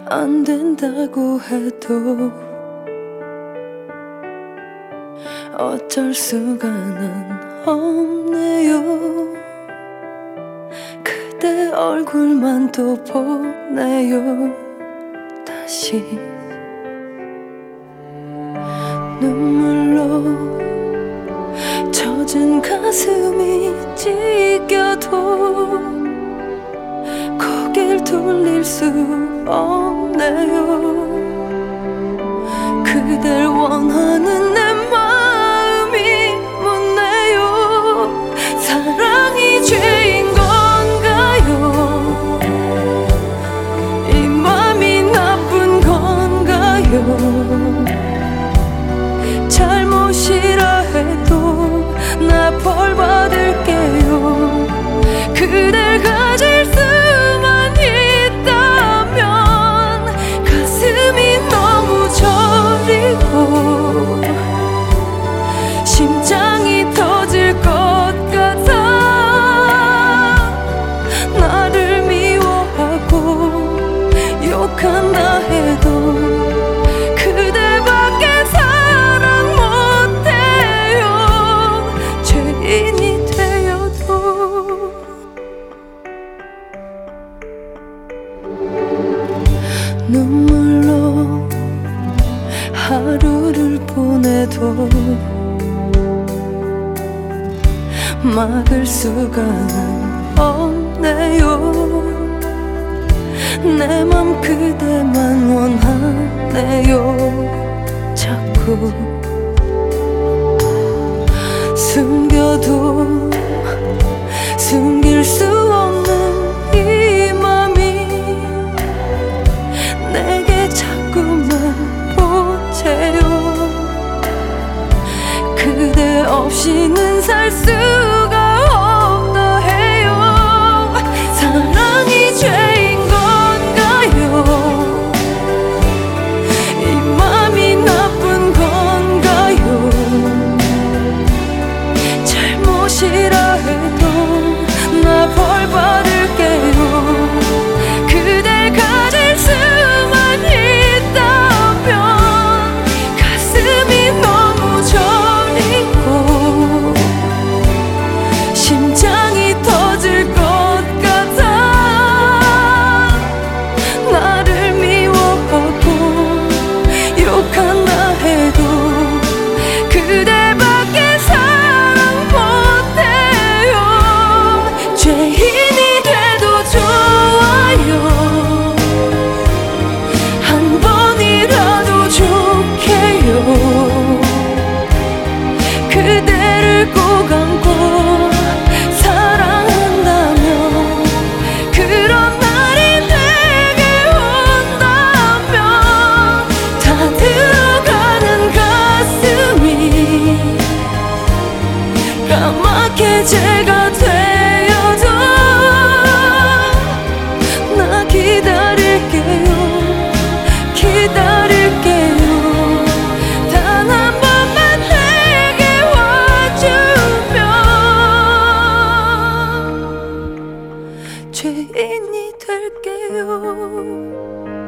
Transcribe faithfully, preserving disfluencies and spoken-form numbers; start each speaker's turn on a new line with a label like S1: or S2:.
S1: 안 된다고 해도 어쩔 수가는 없네요. 그대 얼굴만 또 보네요. 다시 눈물로 젖은 가슴이 찢겨도 고개를 돌릴 수 없네요. 그댈 원하는 내 마음이 묻네요. 사랑이 죄인 건가요? 이 맘이 나쁜 건가요? 잘못이라 해도 나 벌 받을게요. 그댈 가질 수만 있다면 가슴이 너무 저리고 심장이 터질 것 같아. 나를 미워하고 욕한다 해도 그대밖에 사랑 못해요. 죄인이 되어도. 눈물로 하루를 보내도 막을 수가는 없네요. 내 맘 그대만 원하네요. 자꾸 숨겨도 숨길 수 없는 이 맘이 내게 자꾸만 보채요. 그대 없이는 살 수가 없나 해요. 사랑이 죄인 건가요? 이 맘이 나쁜 건가요? 잘못이라 해도 나 벌 받을게요. 그댈 가질 수만 있다면 가슴이 너무 저리고 심장이 터질 것 같아. 나를 미워하고 욕한다 해도 그대밖에 사랑 못해요. 죄인이 돼도 좋아요. 한 번이라도 좋게요. 그대를 꼭 안고 사랑한다면 그런 날이 내게 온다면 다 들어가는 가슴이 까맣게 제가 되어도 나 기다릴게요. 기다릴게요. 단 한 번만 내게 와주면 죄인이 될게요.